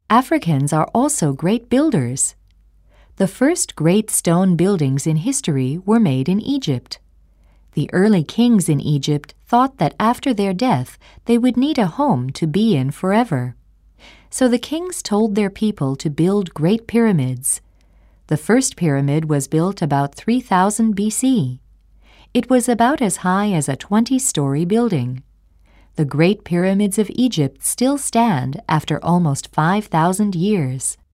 Africans are also great builders. The first great stone buildings in history were made in Egypt. The early kings in Egypt thought that after their death they would need a home to be in forever. So the kings told their people to build great pyramids. The first pyramid was built about 3000 BC. It was about as high as a 20-story building. The Great Pyramids of Egypt still stand after almost 5,000 years.